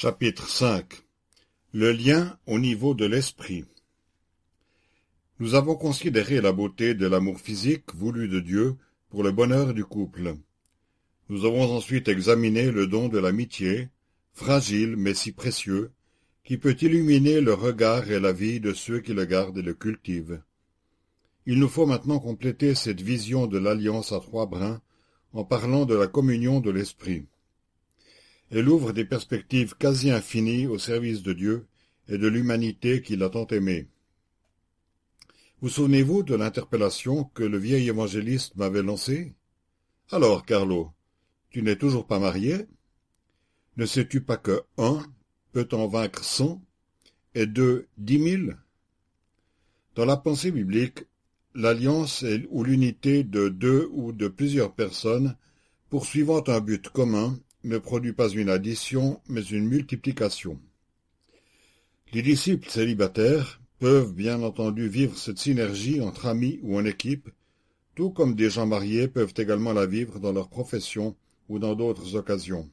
Chapitre 5. Le lien au niveau de l'esprit. Nous avons considéré la beauté de l'amour physique voulu de Dieu pour le bonheur du couple. Nous avons ensuite examiné le don de l'amitié, fragile mais si précieux, qui peut illuminer le regard et la vie de ceux qui le gardent et le cultivent. Il nous faut maintenant compléter cette vision de l'alliance à trois brins en parlant de la communion de l'esprit. Elle ouvre des perspectives quasi infinies au service de Dieu et de l'humanité qu'il a tant aimée. Vous souvenez-vous de l'interpellation que le vieil évangéliste m'avait lancée? « Alors, Carlo, tu n'es toujours pas marié? Ne sais-tu pas que 1 peut en vaincre 100 et 2 10 000 ?» Dans la pensée biblique, l'alliance ou l'unité de deux ou de plusieurs personnes poursuivant un but commun ne produit pas une addition, mais une multiplication. Les disciples célibataires peuvent bien entendu vivre cette synergie entre amis ou en équipe, tout comme des gens mariés peuvent également la vivre dans leur profession ou dans d'autres occasions.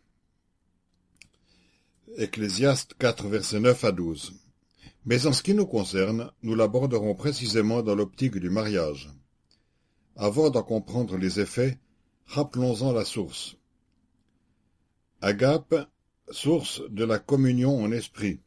Ecclésiaste 4, versets 9 à 12. Mais en ce qui nous concerne, nous l'aborderons précisément dans l'optique du mariage. Avant d'en comprendre les effets, rappelons-en la source. Agape, source de la communion en esprit.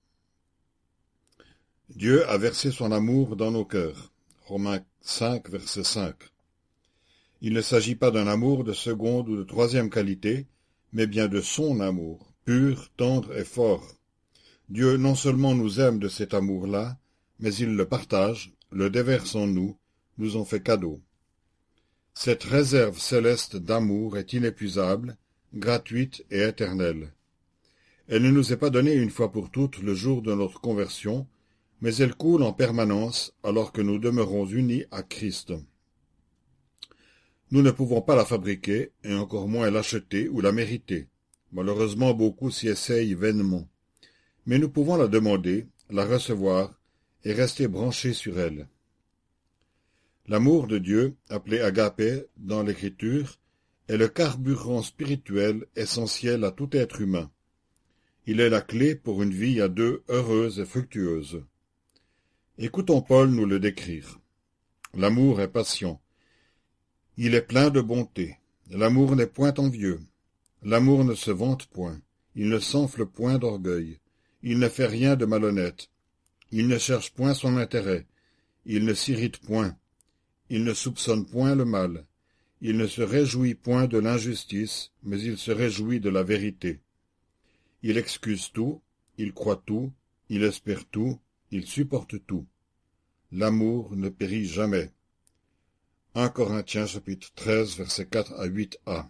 Dieu a versé son amour dans nos cœurs. Romains 5, verset 5. Il ne s'agit pas d'un amour de seconde ou de troisième qualité, mais bien de son amour, pur, tendre et fort. Dieu non seulement nous aime de cet amour-là, mais il le partage, le déverse en nous, nous en fait cadeau. Cette réserve céleste d'amour est inépuisable, gratuite et éternelle. Elle ne nous est pas donnée une fois pour toutes le jour de notre conversion, mais elle coule en permanence alors que nous demeurons unis à Christ. Nous ne pouvons pas la fabriquer, et encore moins l'acheter ou la mériter. Malheureusement, beaucoup s'y essayent vainement. Mais nous pouvons la demander, la recevoir, et rester branchés sur elle. L'amour de Dieu, appelé agape dans l'Écriture, est le carburant spirituel essentiel à tout être humain. Il est la clé pour une vie à deux heureuse et fructueuse. Écoutons Paul nous le décrire. L'amour est patient. Il est plein de bonté. L'amour n'est point envieux. L'amour ne se vante point. Il ne s'enfle point d'orgueil. Il ne fait rien de malhonnête. Il ne cherche point son intérêt. Il ne s'irrite point. Il ne soupçonne point le mal. Il ne se réjouit point de l'injustice, mais il se réjouit de la vérité. Il excuse tout, il croit tout, il espère tout, il supporte tout. L'amour ne périt jamais. 1 Corinthiens chapitre 13, versets 4 à 8a.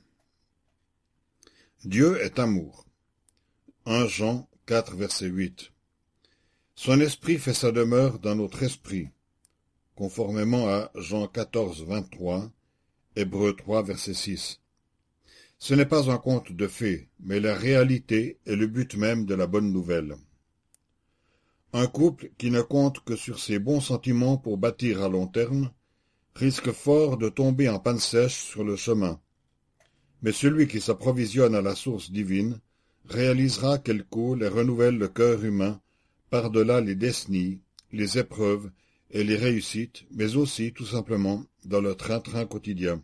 Dieu est amour. 1 Jean 4, verset 8. Son esprit fait sa demeure dans notre esprit, conformément à Jean 14, 23, Hébreux 3, verset 6. Ce n'est pas un conte de fées, mais la réalité est le but même de la bonne nouvelle. Un couple qui ne compte que sur ses bons sentiments pour bâtir à long terme risque fort de tomber en panne sèche sur le chemin. Mais celui qui s'approvisionne à la source divine réalisera qu'elle coule et renouvelle le cœur humain par-delà les décennies, les épreuves et les réussites, mais aussi, tout simplement, dans le train-train quotidien.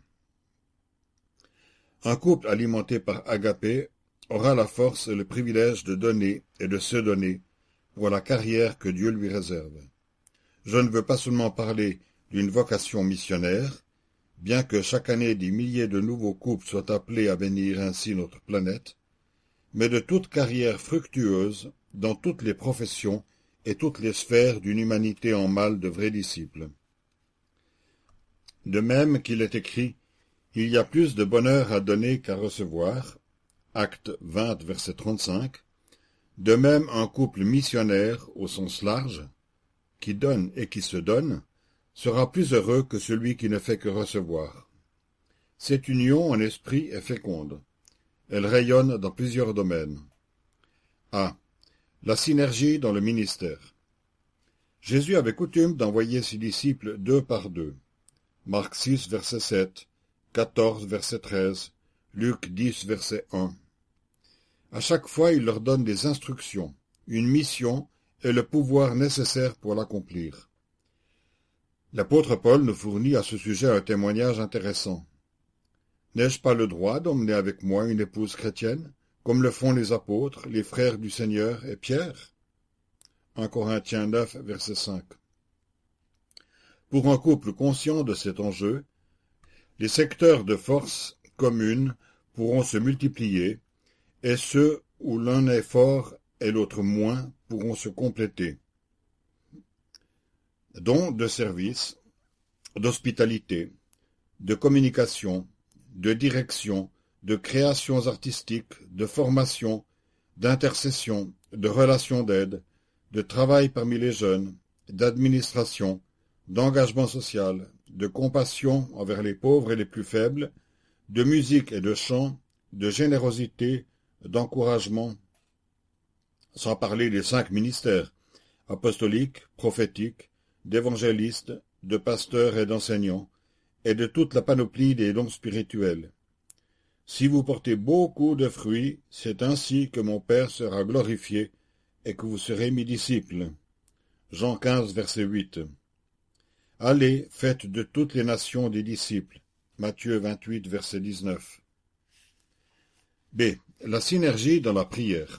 Un couple alimenté par agape aura la force et le privilège de donner et de se donner pour la carrière que Dieu lui réserve. Je ne veux pas seulement parler d'une vocation missionnaire, bien que chaque année des milliers de nouveaux couples soient appelés à bénir ainsi notre planète, mais de toute carrière fructueuse dans toutes les professions et toutes les sphères d'une humanité en mal de vrais disciples. De même qu'il est écrit « Il y a plus de bonheur à donner qu'à recevoir » Acte 20, verset 35, de même un couple missionnaire au sens large, qui donne et qui se donne, sera plus heureux que celui qui ne fait que recevoir. Cette union en esprit est féconde. Elle rayonne dans plusieurs domaines. A. La synergie dans le ministère. Jésus avait coutume d'envoyer ses disciples deux par deux. Marc 6, verset 7, 14, verset 13, Luc 10, verset 1. À chaque fois, il leur donne des instructions, une mission et le pouvoir nécessaire pour l'accomplir. L'apôtre Paul nous fournit à ce sujet un témoignage intéressant. N'ai-je pas le droit d'emmener avec moi une épouse chrétienne, comme le font les apôtres, les frères du Seigneur et Pierre? 1 Corinthiens 9, verset 5. Pour un couple conscient de cet enjeu, les secteurs de force communes pourront se multiplier, et ceux où l'un est fort et l'autre moins pourront se compléter. Dons de service, d'hospitalité, de communication, de direction, de créations artistiques, de formation, d'intercession, de relations d'aide, de travail parmi les jeunes, d'administration, d'engagement social, de compassion envers les pauvres et les plus faibles, de musique et de chant, de générosité, d'encouragement, sans parler des 5 ministères, apostoliques, prophétiques, d'évangélistes, de pasteurs et d'enseignants, et de toute la panoplie des dons spirituels. Si vous portez beaucoup de fruits, c'est ainsi que mon Père sera glorifié et que vous serez mes disciples. Jean 15, verset 8. Allez, faites de toutes les nations des disciples. Matthieu 28, verset 19. B. La synergie dans la prière.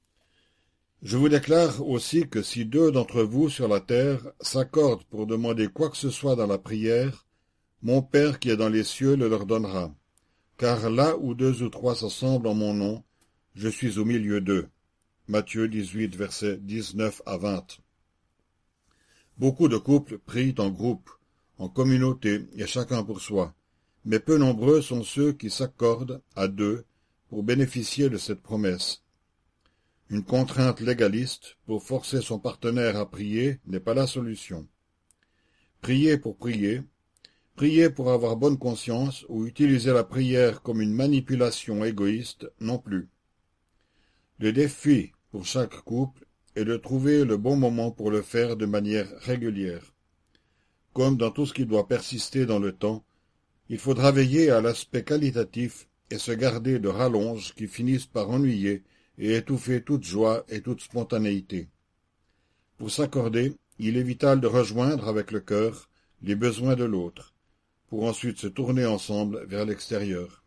Je vous déclare aussi que si 2 d'entre vous sur la terre s'accordent pour demander quoi que ce soit dans la prière, mon Père qui est dans les cieux le leur donnera. Car là où 2 ou 3 s'assemblent en mon nom, je suis au milieu d'eux. Matthieu 18, versets 19 à 20. Beaucoup de couples prient en groupe, en communauté et chacun pour soi, mais peu nombreux sont ceux qui s'accordent à 2 pour bénéficier de cette promesse. Une contrainte légaliste pour forcer son partenaire à prier n'est pas la solution. Prier pour avoir bonne conscience ou utiliser la prière comme une manipulation égoïste non plus. Le défi pour chaque couple est de trouver le bon moment pour le faire de manière régulière. Comme dans tout ce qui doit persister dans le temps, il faudra veiller à l'aspect qualitatif et se garder de rallonges qui finissent par ennuyer et étouffer toute joie et toute spontanéité. Pour s'accorder, il est vital de rejoindre avec le cœur les besoins de l'autre, pour ensuite se tourner ensemble vers l'extérieur.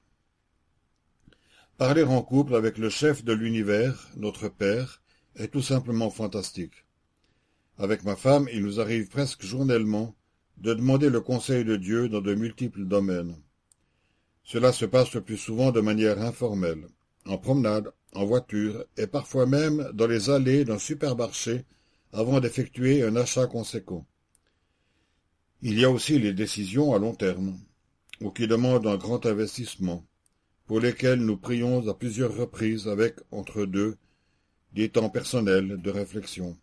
Parler en couple avec le chef de l'univers, notre Père, est tout simplement fantastique. Avec ma femme, il nous arrive presque journellement de demander le conseil de Dieu dans de multiples domaines. Cela se passe le plus souvent de manière informelle, en promenade, en voiture et parfois même dans les allées d'un supermarché avant d'effectuer un achat conséquent. Il y a aussi les décisions à long terme, ou qui demandent un grand investissement, pour lesquelles nous prions à plusieurs reprises avec, entre deux, des temps personnels de réflexion.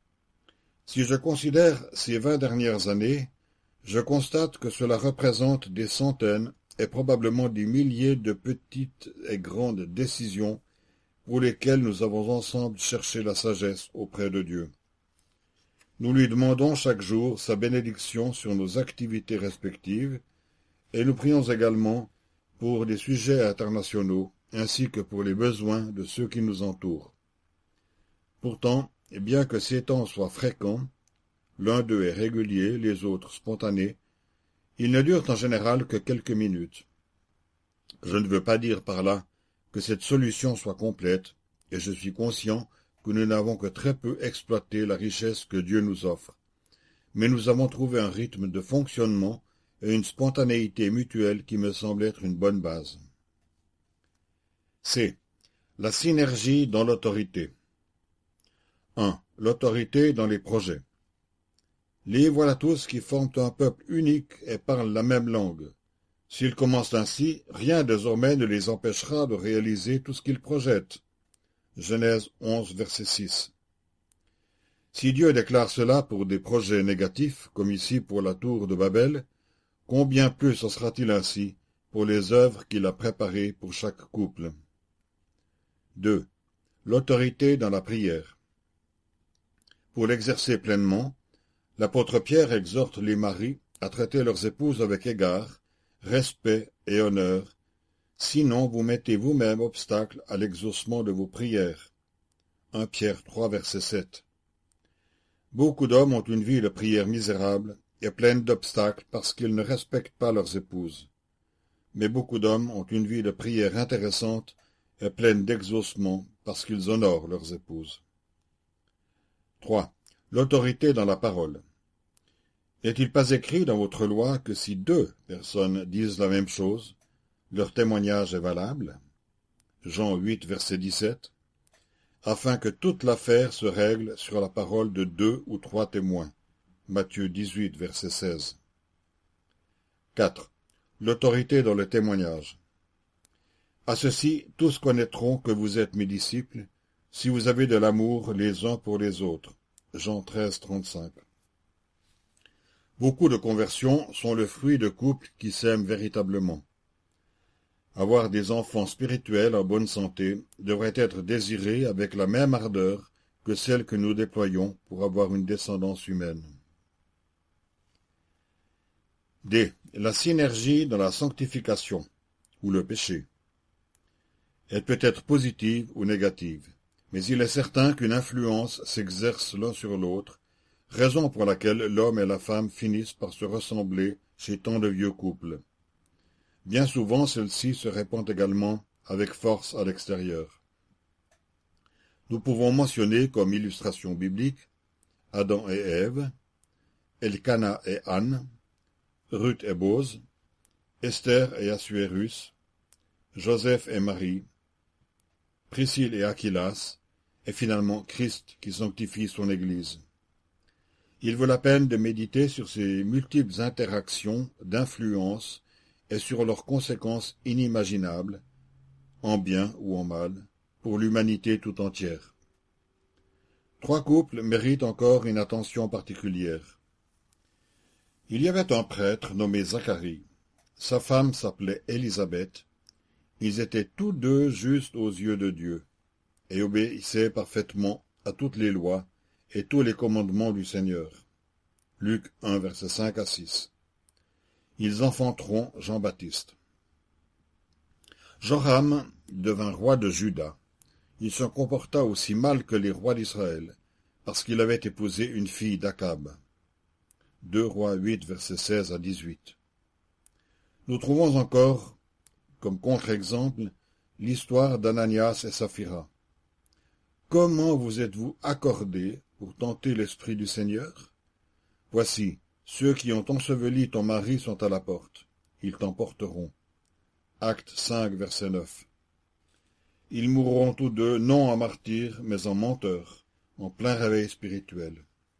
Si je considère ces 20 dernières années, je constate que cela représente des centaines et probablement des milliers de petites et grandes décisions pour lesquelles nous avons ensemble cherché la sagesse auprès de Dieu. Nous lui demandons chaque jour sa bénédiction sur nos activités respectives et nous prions également pour des sujets internationaux ainsi que pour les besoins de ceux qui nous entourent. Pourtant, bien que ces temps soient fréquents, l'un d'eux est régulier, les autres spontanés, ils ne durent en général que quelques minutes. Je ne veux pas dire par là que cette solution soit complète, et je suis conscient que nous n'avons que très peu exploité la richesse que Dieu nous offre. Mais nous avons trouvé un rythme de fonctionnement et une spontanéité mutuelle qui me semble être une bonne base. C. La synergie dans l'autorité. 1. L'autorité dans les projets. Les voilà tous qui forment un peuple unique et parlent la même langue. S'ils commencent ainsi, rien désormais ne les empêchera de réaliser tout ce qu'ils projettent. Genèse 11, verset 6. Si Dieu déclare cela pour des projets négatifs, comme ici pour la tour de Babel, combien plus en sera-t-il ainsi pour les œuvres qu'il a préparées pour chaque couple. 2. L'autorité dans la prière. Pour l'exercer pleinement, l'apôtre Pierre exhorte les maris à traiter leurs épouses avec égard, respect et honneur, Sinon vous mettez vous-même obstacle à l'exaucement de vos prières. 1 Pierre 3, verset 7. Beaucoup d'hommes ont une vie de prière misérable et pleine d'obstacles parce qu'ils ne respectent pas leurs épouses. Mais beaucoup d'hommes ont une vie de prière intéressante et pleine d'exaucement parce qu'ils honorent leurs épouses. 3. L'autorité dans la parole. N'est-il pas écrit dans votre loi que si 2 personnes disent la même chose, leur témoignage est valable? Jean 8, verset 17. Afin que toute l'affaire se règle sur la parole de 2 ou 3 témoins. Matthieu 18, verset 16. 4. L'autorité dans le témoignage. À ceci, tous connaîtront que vous êtes mes disciples, si vous avez de l'amour les uns pour les autres. Jean 13, 35. Beaucoup de conversions sont le fruit de couples qui s'aiment véritablement. Avoir des enfants spirituels en bonne santé devrait être désiré avec la même ardeur que celle que nous déployons pour avoir une descendance humaine. D. La synergie dans la sanctification, ou le péché. Elle peut être positive ou négative, mais il est certain qu'une influence s'exerce l'un sur l'autre, raison pour laquelle l'homme et la femme finissent par se ressembler chez tant de vieux couples. Bien souvent, celle-ci se répand également avec force à l'extérieur. Nous pouvons mentionner comme illustration biblique Adam et Ève, Elkana et Anne, Ruth et Boz, Esther et Assuérus, Joseph et Marie, Priscille et Aquilas, et finalement Christ qui sanctifie son Église. Il vaut la peine de méditer sur ces multiples interactions d'influence et sur leurs conséquences inimaginables, en bien ou en mal, pour l'humanité tout entière. 3 couples méritent encore une attention particulière. Il y avait un prêtre nommé Zacharie. Sa femme s'appelait Élisabeth. Ils étaient tous deux justes aux yeux de Dieu, et obéissaient parfaitement à toutes les lois et tous les commandements du Seigneur. Luc 1, versets 5 à 6. Ils enfanteront Jean-Baptiste. Joram devint roi de Juda. Il se comporta aussi mal que les rois d'Israël, parce qu'il avait épousé une fille d'Akab. 2 Rois 8, versets 16 à 18. Nous trouvons encore, comme contre-exemple, l'histoire d'Ananias et Saphira. Comment vous êtes-vous accordés pour tenter l'Esprit du Seigneur? Voici, ceux qui ont enseveli ton mari sont à la porte. Ils t'emporteront. Acte 5, verset 9. Ils mourront tous deux, non en martyrs, mais en menteurs, en plein réveil spirituel.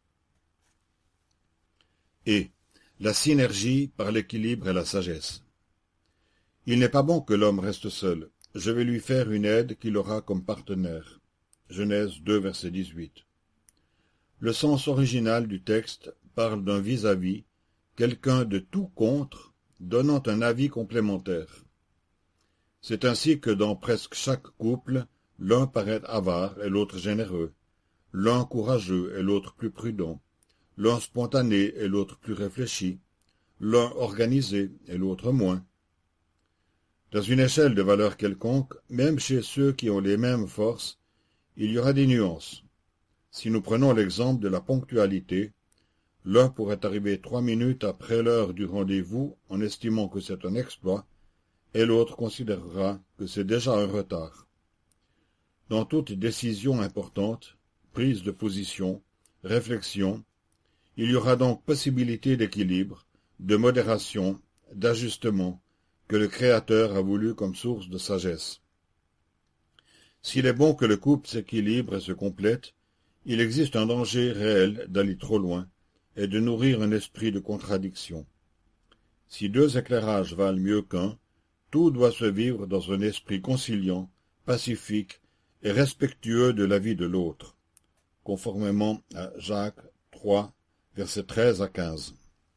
Et la synergie par l'équilibre et la sagesse. Il n'est pas bon que l'homme reste seul. Je vais lui faire une aide qu'il aura comme partenaire. Genèse 2, verset 18. Le sens original du texte parle d'un vis-à-vis, quelqu'un de tout contre, donnant un avis complémentaire. C'est ainsi que dans presque chaque couple, l'un paraît avare et l'autre généreux, l'un courageux et l'autre plus prudent, l'un spontané et l'autre plus réfléchi, l'un organisé et l'autre moins. Dans une échelle de valeur quelconque, même chez ceux qui ont les mêmes forces, il y aura des nuances. Si nous prenons l'exemple de la ponctualité, l'un pourrait arriver 3 minutes après l'heure du rendez-vous en estimant que c'est un exploit, et l'autre considérera que c'est déjà un retard. Dans toute décision importante, prise de position, réflexion, il y aura donc possibilité d'équilibre, de modération, d'ajustement, que le Créateur a voulu comme source de sagesse. S'il est bon que le couple s'équilibre et se complète, il existe un danger réel d'aller trop loin et de nourrir un esprit de contradiction. Si 2 éclairages valent mieux qu'un, tout doit se vivre dans un esprit conciliant, pacifique et respectueux de la vie de l'autre, conformément à Jacques 3, versets 13 à 15.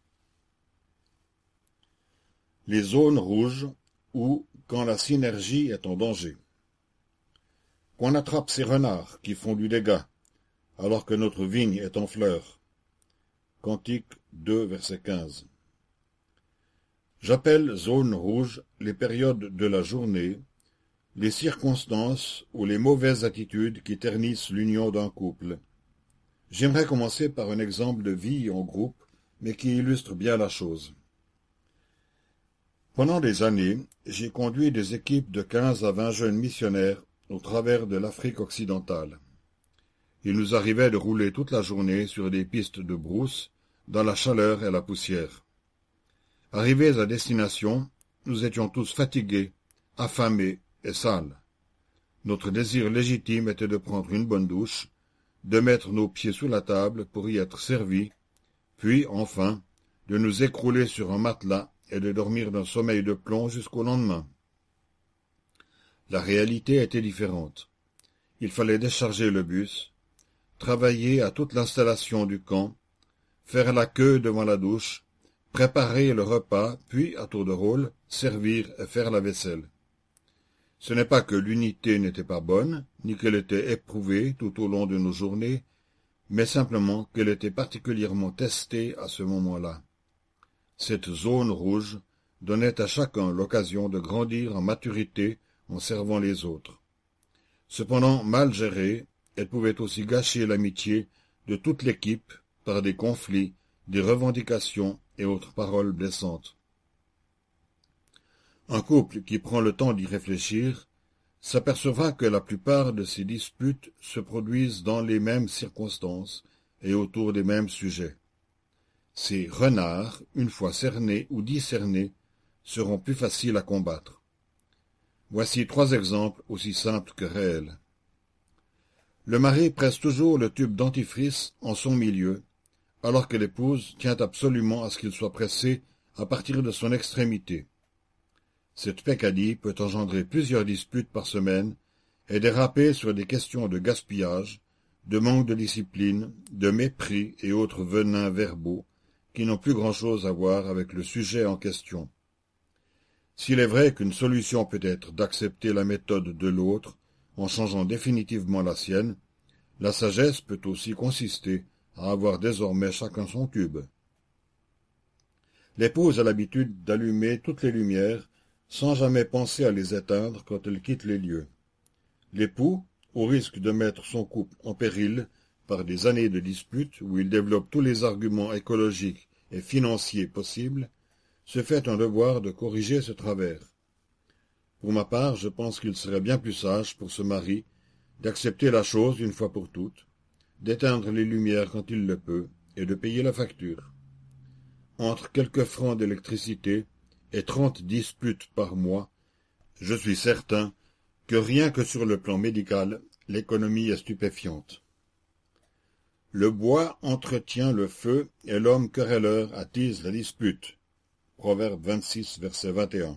Les zones rouges ou quand la synergie est en danger. Qu'on attrape ces renards qui font du dégât, alors que notre vigne est en fleurs. Cantique 2, verset 15. J'appelle zone rouge les périodes de la journée, les circonstances ou les mauvaises attitudes qui ternissent l'union d'un couple. J'aimerais commencer par un exemple de vie en groupe, mais qui illustre bien la chose. Pendant des années, j'ai conduit des équipes de 15 à 20 jeunes missionnaires au travers de l'Afrique occidentale. Il nous arrivait de rouler toute la journée sur des pistes de brousse, dans la chaleur et la poussière. Arrivés à destination, nous étions tous fatigués, affamés et sales. Notre désir légitime était de prendre une bonne douche, de mettre nos pieds sous la table pour y être servis, puis, enfin, de nous écrouler sur un matelas et de dormir d'un sommeil de plomb jusqu'au lendemain. La réalité était différente. Il fallait décharger le bus, travailler à toute l'installation du camp, faire la queue devant la douche, préparer le repas, puis, à tour de rôle, servir et faire la vaisselle. Ce n'est pas que l'unité n'était pas bonne, ni qu'elle était éprouvée tout au long de nos journées, mais simplement qu'elle était particulièrement testée à ce moment-là. Cette zone rouge donnait à chacun l'occasion de grandir en maturité en servant les autres. Cependant, mal gérée, elle pouvait aussi gâcher l'amitié de toute l'équipe par des conflits, des revendications et autres paroles blessantes. Un couple qui prend le temps d'y réfléchir s'apercevra que la plupart de ces disputes se produisent dans les mêmes circonstances et autour des mêmes sujets. Ces renards, une fois cernés ou discernés, seront plus faciles à combattre. Voici 3 exemples aussi simples que réels. Le mari presse toujours le tube dentifrice en son milieu, alors que l'épouse tient absolument à ce qu'il soit pressé à partir de son extrémité. Cette peccadille peut engendrer plusieurs disputes par semaine et déraper sur des questions de gaspillage, de manque de discipline, de mépris et autres venins verbaux qui n'ont plus grand-chose à voir avec le sujet en question. S'il est vrai qu'une solution peut être d'accepter la méthode de l'autre en changeant définitivement la sienne, la sagesse peut aussi consister à avoir désormais chacun son tube. L'épouse a l'habitude d'allumer toutes les lumières sans jamais penser à les éteindre quand elle quitte les lieux. L'époux, au risque de mettre son couple en péril par des années de disputes où il développe tous les arguments écologiques et financiers possibles, se fait un devoir de corriger ce travers. Pour ma part, je pense qu'il serait bien plus sage pour ce mari d'accepter la chose une fois pour toutes, d'éteindre les lumières quand il le peut et de payer la facture. Entre quelques francs d'électricité et 30 disputes par mois, je suis certain que rien que sur le plan médical, l'économie est stupéfiante. Le bois entretient le feu et l'homme querelleur attise la dispute. Proverbe 26, verset 21.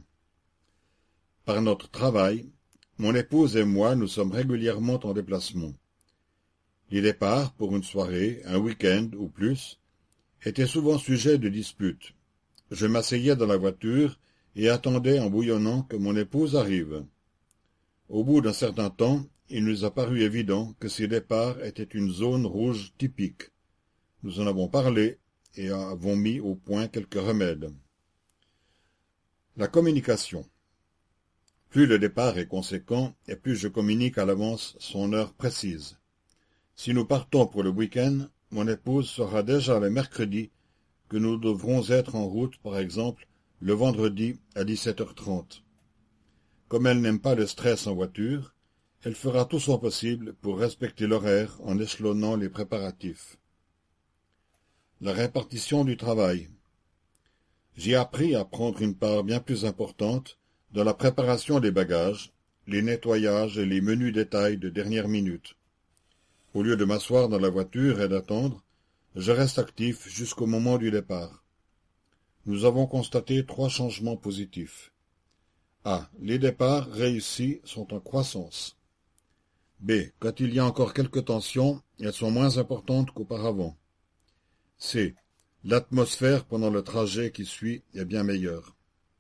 Par notre travail, mon épouse et moi nous sommes régulièrement en déplacement. Les départs pour une soirée, un week-end ou plus, étaient souvent sujets de disputes. Je m'asseyais dans la voiture et attendais en bouillonnant que mon épouse arrive. Au bout d'un certain temps, il nous a paru évident que ces départs étaient une zone rouge typique. Nous en avons parlé et avons mis au point quelques remèdes. La communication. Plus le départ est conséquent et plus je communique à l'avance son heure précise. Si nous partons pour le week-end, mon épouse saura déjà le mercredi que nous devrons être en route, par exemple, le vendredi à 17h30. Comme elle n'aime pas le stress en voiture, elle fera tout son possible pour respecter l'horaire en échelonnant les préparatifs. La répartition du travail. J'ai appris à prendre une part bien plus importante dans la préparation des bagages, les nettoyages et les menus détails de dernière minute. Au lieu de m'asseoir dans la voiture et d'attendre, je reste actif jusqu'au moment du départ. Nous avons constaté 3 changements positifs. A. Les départs réussis sont en croissance. B. Quand il y a encore quelques tensions, elles sont moins importantes qu'auparavant. C. L'atmosphère pendant le trajet qui suit est bien meilleure.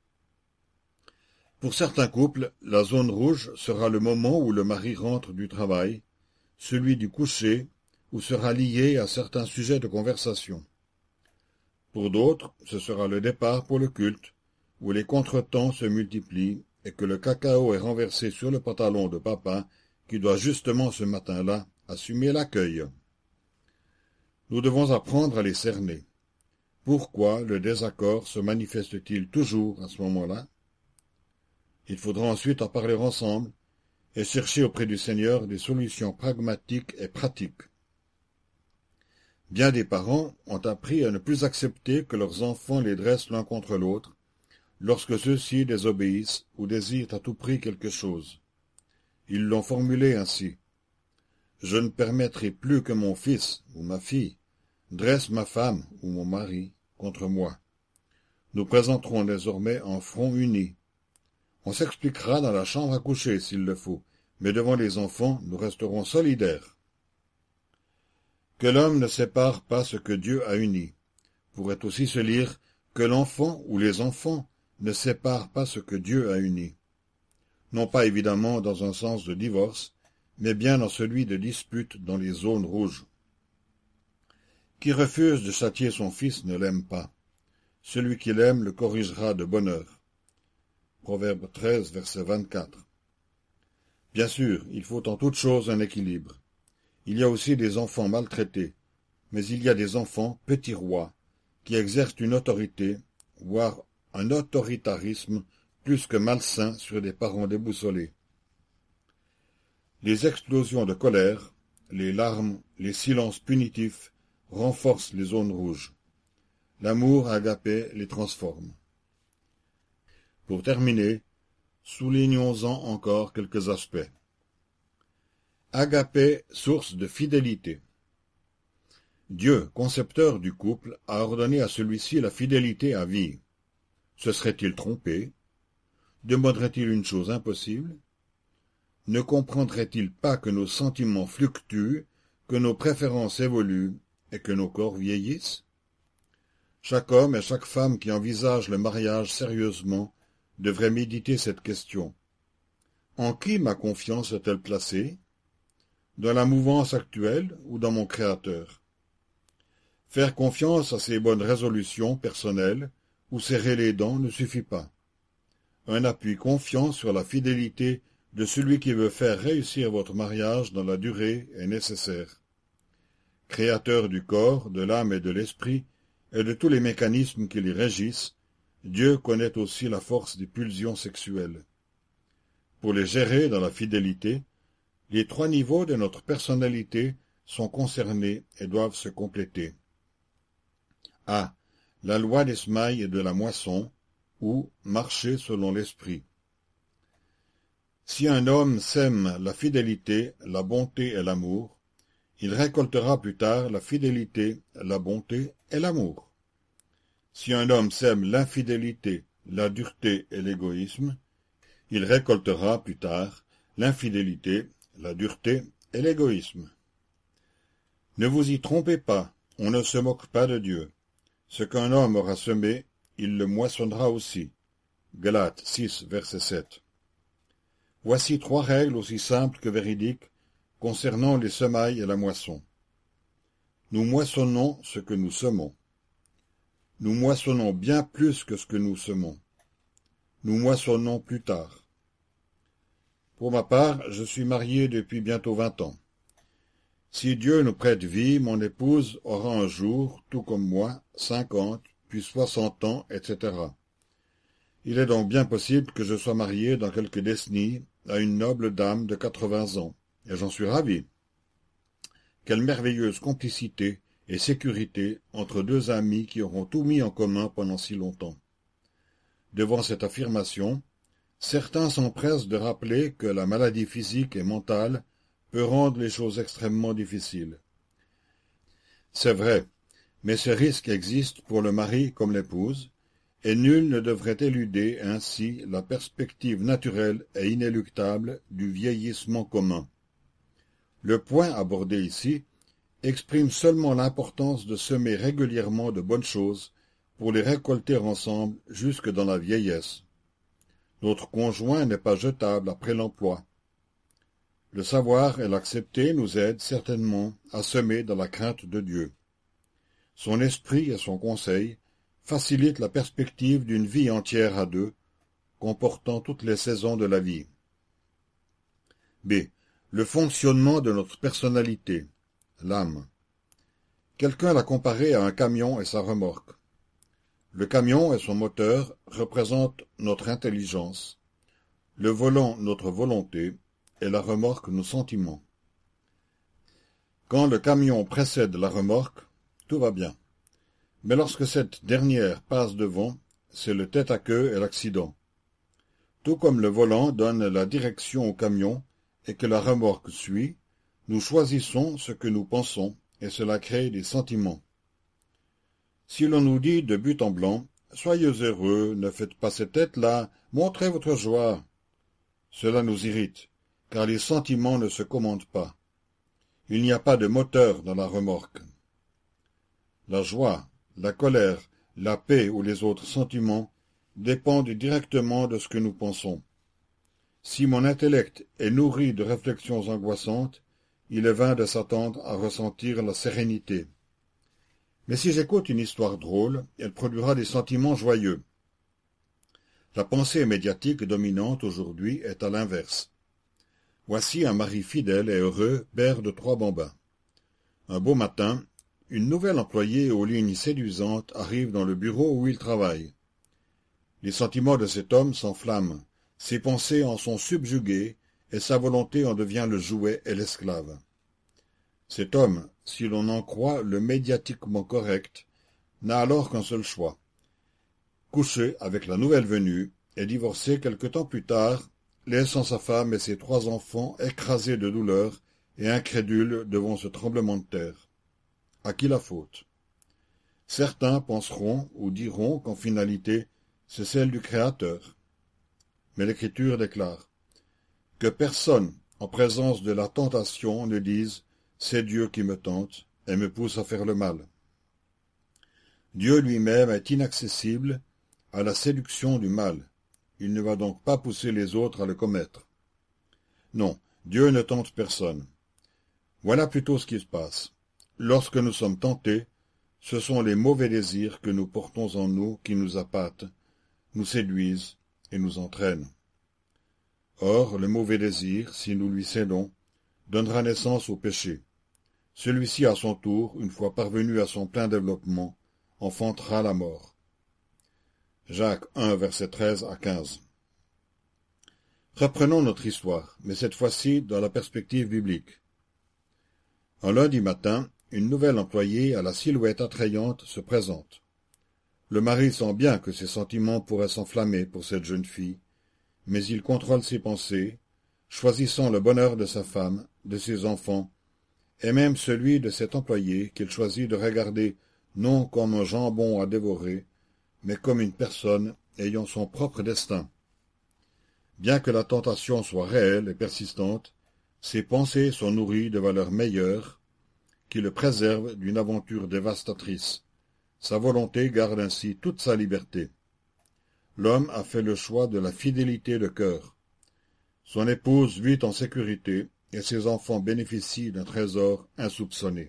Pour certains couples, la zone rouge sera le moment où le mari rentre du travail, celui du coucher, ou sera lié à certains sujets de conversation. Pour d'autres, ce sera le départ pour le culte, où les contretemps se multiplient et que le cacao est renversé sur le pantalon de papa qui doit justement ce matin-là assumer l'accueil. Nous devons apprendre à les cerner. Pourquoi le désaccord se manifeste-t-il toujours à ce moment-là? Il faudra ensuite en parler ensemble et chercher auprès du Seigneur des solutions pragmatiques et pratiques. Bien des parents ont appris à ne plus accepter que leurs enfants les dressent l'un contre l'autre, lorsque ceux-ci désobéissent ou désirent à tout prix quelque chose. Ils l'ont formulé ainsi. « Je ne permettrai plus que mon fils ou ma fille dresse ma femme ou mon mari contre moi. Nous présenterons désormais un front uni. On s'expliquera dans la chambre à coucher s'il le faut, mais devant les enfants, nous resterons solidaires. Que l'homme ne sépare pas ce que Dieu a uni. Pourrait aussi se lire que l'enfant ou les enfants ne séparent pas ce que Dieu a uni. Non pas évidemment dans un sens de divorce, mais bien dans celui de dispute dans les zones rouges. Qui refuse de châtier son fils ne l'aime pas. Celui qui l'aime le corrigera de bonne heure. Proverbe 13, verset 24. Bien sûr, il faut en toute chose un équilibre. Il y a aussi des enfants maltraités, mais il y a des enfants petits rois, qui exercent une autorité, voire un autoritarisme plus que malsain sur des parents déboussolés. Les explosions de colère, les larmes, les silences punitifs renforcent les zones rouges. L'amour agapé les transforme. Pour terminer, soulignons-en encore quelques aspects. Agapé, source de fidélité. Dieu, concepteur du couple, a ordonné à celui-ci la fidélité à vie. Se serait-il trompé? Demanderait-il une chose impossible? Ne comprendrait-il pas que nos sentiments fluctuent, que nos préférences évoluent et que nos corps vieillissent? Chaque homme et chaque femme qui envisage le mariage sérieusement devrait méditer cette question. En qui ma confiance est-elle placée? Dans la mouvance actuelle ou dans mon Créateur? Faire confiance à ses bonnes résolutions personnelles ou serrer les dents ne suffit pas. Un appui confiant sur la fidélité de celui qui veut faire réussir votre mariage dans la durée est nécessaire. Créateur du corps, de l'âme et de l'esprit, et de tous les mécanismes qui les régissent, Dieu connaît aussi la force des pulsions sexuelles. Pour les gérer dans la fidélité, les 3 niveaux de notre personnalité sont concernés et doivent se compléter. A. La loi des semailles et de la moisson, ou marcher selon l'esprit. Si un homme sème la fidélité, la bonté et l'amour, il récoltera plus tard la fidélité, la bonté et l'amour. Si un homme sème l'infidélité, la dureté et l'égoïsme, il récoltera plus tard l'infidélité, la dureté et l'égoïsme. Ne vous y trompez pas, on ne se moque pas de Dieu. Ce qu'un homme aura semé, il le moissonnera aussi. Galates 6, verset 7. Voici 3 règles aussi simples que véridiques concernant les semailles et la moisson. Nous moissonnons ce que nous semons. Nous moissonnons bien plus que ce que nous semons. Nous moissonnons plus tard. Pour ma part, je suis marié depuis bientôt 20 ans. Si Dieu nous prête vie, mon épouse aura un jour, tout comme moi, 50, puis 60 ans, etc. Il est donc bien possible que je sois marié dans quelques décennies à une noble dame de 80 ans, et j'en suis ravi. Quelle merveilleuse complicité et sécurité entre 2 amis qui auront tout mis en commun pendant si longtemps. Devant cette affirmation, certains s'empressent de rappeler que la maladie physique et mentale peut rendre les choses extrêmement difficiles. C'est vrai, mais ce risque existe pour le mari comme l'épouse, et nul ne devrait éluder ainsi la perspective naturelle et inéluctable du vieillissement commun. Le point abordé ici exprime seulement l'importance de semer régulièrement de bonnes choses pour les récolter ensemble jusque dans la vieillesse. Notre conjoint n'est pas jetable après l'emploi. Le savoir et l'accepter nous aident certainement à semer dans la crainte de Dieu. Son esprit et son conseil facilite la perspective d'une vie entière à deux, comportant toutes les saisons de la vie. B. Le fonctionnement de notre personnalité, l'âme. Quelqu'un l'a comparé à un camion et sa remorque. Le camion et son moteur représentent notre intelligence, le volant notre volonté et la remorque nos sentiments. Quand le camion précède la remorque, tout va bien. Mais lorsque cette dernière passe devant, c'est le tête-à-queue et l'accident. Tout comme le volant donne la direction au camion et que la remorque suit, nous choisissons ce que nous pensons et cela crée des sentiments. Si l'on nous dit de but en blanc « Soyez heureux, ne faites pas cette tête-là, montrez votre joie », cela nous irrite, car les sentiments ne se commandent pas. Il n'y a pas de moteur dans la remorque. La joie, la colère, la paix ou les autres sentiments dépendent directement de ce que nous pensons. Si mon intellect est nourri de réflexions angoissantes, il est vain de s'attendre à ressentir la sérénité. Mais si j'écoute une histoire drôle, elle produira des sentiments joyeux. La pensée médiatique dominante aujourd'hui est à l'inverse. Voici un mari fidèle et heureux, père de 3 bambins. Un beau matin, une nouvelle employée aux lignes séduisantes arrive dans le bureau où il travaille. Les sentiments de cet homme s'enflamment, ses pensées en sont subjuguées, et sa volonté en devient le jouet et l'esclave. Cet homme, si l'on en croit le médiatiquement correct, n'a alors qu'un seul choix. Coucher avec la nouvelle venue et divorcer quelque temps plus tard, laissant sa femme et ses 3 enfants écrasés de douleur et incrédules devant ce tremblement de terre. À qui la faute? Certains penseront ou diront qu'en finalité, c'est celle du Créateur. Mais l'Écriture déclare que personne, en présence de la tentation, ne dise « c'est Dieu qui me tente et me pousse à faire le mal ». Dieu lui-même est inaccessible à la séduction du mal. Il ne va donc pas pousser les autres à le commettre. Non, Dieu ne tente personne. Voilà plutôt ce qui se passe. Lorsque nous sommes tentés, ce sont les mauvais désirs que nous portons en nous qui nous appâtent, nous séduisent et nous entraînent. Or, le mauvais désir, si nous lui cédons, donnera naissance au péché. Celui-ci, à son tour, une fois parvenu à son plein développement, enfantera la mort. Jacques 1, versets 13 à 15. Reprenons notre histoire, mais cette fois-ci dans la perspective biblique. Un lundi matin, une nouvelle employée à la silhouette attrayante se présente. Le mari sent bien que ses sentiments pourraient s'enflammer pour cette jeune fille, mais il contrôle ses pensées, choisissant le bonheur de sa femme, de ses enfants, et même celui de cet employé qu'il choisit de regarder non comme un jambon à dévorer, mais comme une personne ayant son propre destin. Bien que la tentation soit réelle et persistante, ses pensées sont nourries de valeurs meilleures qui le préservent d'une aventure dévastatrice. Sa volonté garde ainsi toute sa liberté. L'homme a fait le choix de la fidélité de cœur. Son épouse vit en sécurité et ses enfants bénéficient d'un trésor insoupçonné.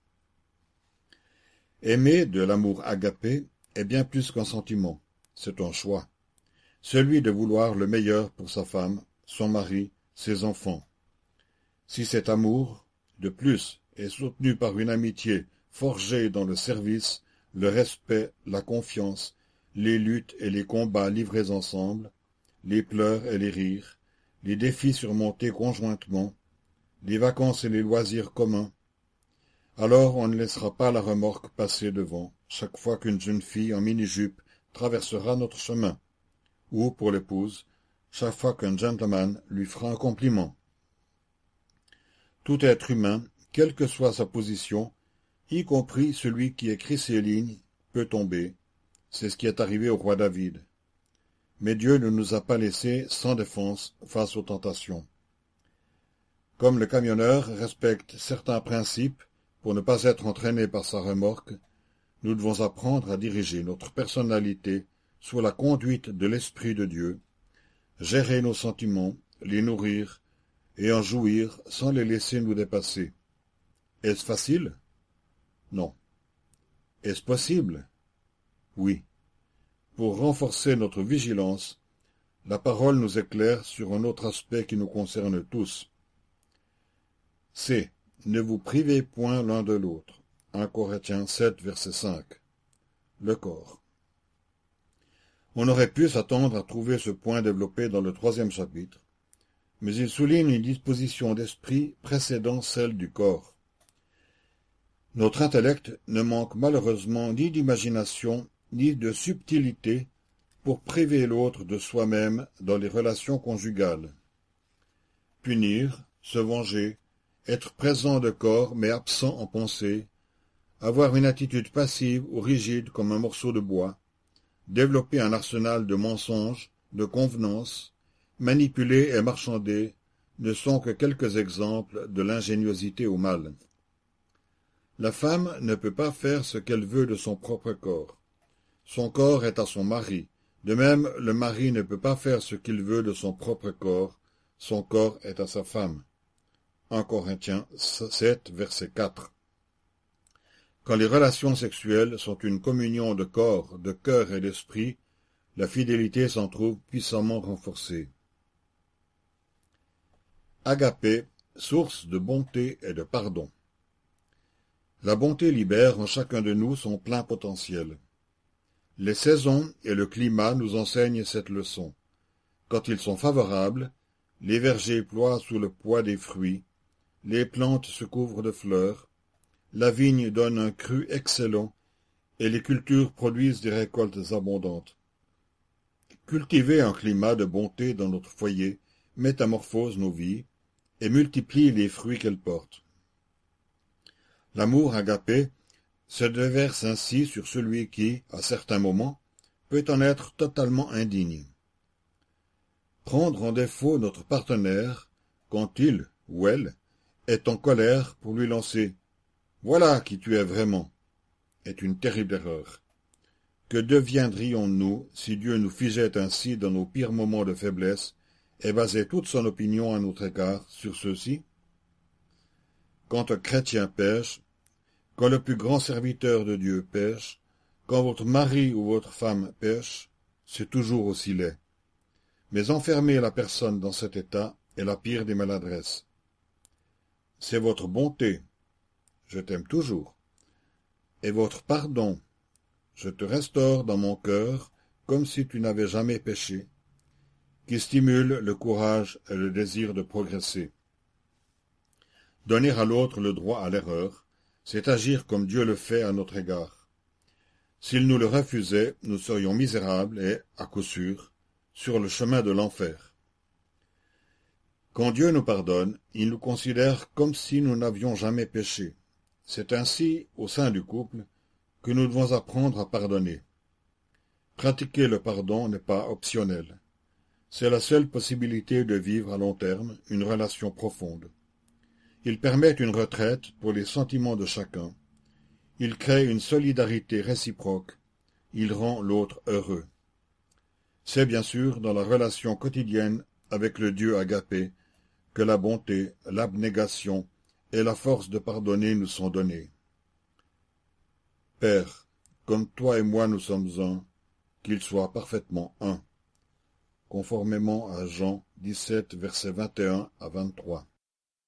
Aimer de l'amour agapé est bien plus qu'un sentiment, c'est un choix. Celui de vouloir le meilleur pour sa femme, son mari, ses enfants. Si cet amour, de plus, est soutenu par une amitié forgée dans le service, le respect, la confiance, les luttes et les combats livrés ensemble, les pleurs et les rires, les défis surmontés conjointement, les vacances et les loisirs communs, alors on ne laissera pas la remorque passer devant chaque fois qu'une jeune fille en mini-jupe traversera notre chemin, ou, pour l'épouse, chaque fois qu'un gentleman lui fera un compliment. Tout être humain, quelle que soit sa position, y compris celui qui écrit ces lignes, peut tomber. C'est ce qui est arrivé au roi David. Mais Dieu ne nous a pas laissés sans défense face aux tentations. Comme le camionneur respecte certains principes pour ne pas être entraîné par sa remorque, nous devons apprendre à diriger notre personnalité sous la conduite de l'Esprit de Dieu, gérer nos sentiments, les nourrir et en jouir sans les laisser nous dépasser. Est-ce facile? Non. Est-ce possible? Oui. Pour renforcer notre vigilance, la parole nous éclaire sur un autre aspect qui nous concerne tous. C. Ne vous privez point l'un de l'autre. 1 Corinthiens 7, verset 5. Le corps. On aurait pu s'attendre à trouver ce point développé dans le 3e chapitre, mais il souligne une disposition d'esprit précédant celle du corps. Notre intellect ne manque malheureusement ni d'imagination ni de subtilité pour priver l'autre de soi-même dans les relations conjugales. Punir, se venger, être présent de corps mais absent en pensée, avoir une attitude passive ou rigide comme un morceau de bois, développer un arsenal de mensonges, de convenances, manipuler et marchander ne sont que quelques exemples de l'ingéniosité au mal. La femme ne peut pas faire ce qu'elle veut de son propre corps. Son corps est à son mari. De même, le mari ne peut pas faire ce qu'il veut de son propre corps. Son corps est à sa femme. 1 Corinthiens 7, verset 4. Quand les relations sexuelles sont une communion de corps, de cœur et d'esprit, la fidélité s'en trouve puissamment renforcée. Agapé, source de bonté et de pardon. La bonté libère en chacun de nous son plein potentiel. Les saisons et le climat nous enseignent cette leçon. Quand ils sont favorables, les vergers ploient sous le poids des fruits, les plantes se couvrent de fleurs, la vigne donne un cru excellent et les cultures produisent des récoltes abondantes. Cultiver un climat de bonté dans notre foyer métamorphose nos vies et multiplie les fruits qu'elles portent. L'amour agapé se déverse ainsi sur celui qui, à certains moments, peut en être totalement indigne. Prendre en défaut notre partenaire quand il ou elle est en colère pour lui lancer « Voilà qui tu es vraiment » est une terrible erreur. Que deviendrions-nous si Dieu nous figeait ainsi dans nos pires moments de faiblesse et basait toute son opinion à notre égard sur ceux-ci? Quand un chrétien pêche, quand le plus grand serviteur de Dieu pêche, quand votre mari ou votre femme pêche, c'est toujours aussi laid. Mais enfermer la personne dans cet état est la pire des maladresses. C'est votre bonté, je t'aime toujours, et votre pardon, je te restaure dans mon cœur comme si tu n'avais jamais péché, qui stimule le courage et le désir de progresser. Donner à l'autre le droit à l'erreur, c'est agir comme Dieu le fait à notre égard. S'il nous le refusait, nous serions misérables et, à coup sûr, sur le chemin de l'enfer. Quand Dieu nous pardonne, il nous considère comme si nous n'avions jamais péché. C'est ainsi, au sein du couple, que nous devons apprendre à pardonner. Pratiquer le pardon n'est pas optionnel. C'est la seule possibilité de vivre à long terme une relation profonde. Il permet une retraite pour les sentiments de chacun. Il crée une solidarité réciproque. Il rend l'autre heureux. C'est bien sûr dans la relation quotidienne avec le Dieu agapé que la bonté, l'abnégation et la force de pardonner nous sont données. Père, comme toi et moi nous sommes un, qu'ils soient parfaitement un. Conformément à Jean 17, versets 21 à 23.